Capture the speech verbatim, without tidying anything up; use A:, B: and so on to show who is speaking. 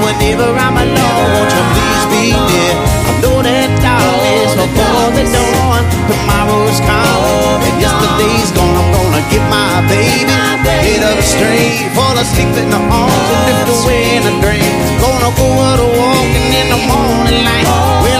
A: whenever I'm alone, won't you please be near? I know that darkness before the dawn. Tomorrow's come and yesterday's gone. I'm gonna get my baby, head up straight, fall asleep in the arms and drift away in a dream. Gonna go out walking in the morning light. Well,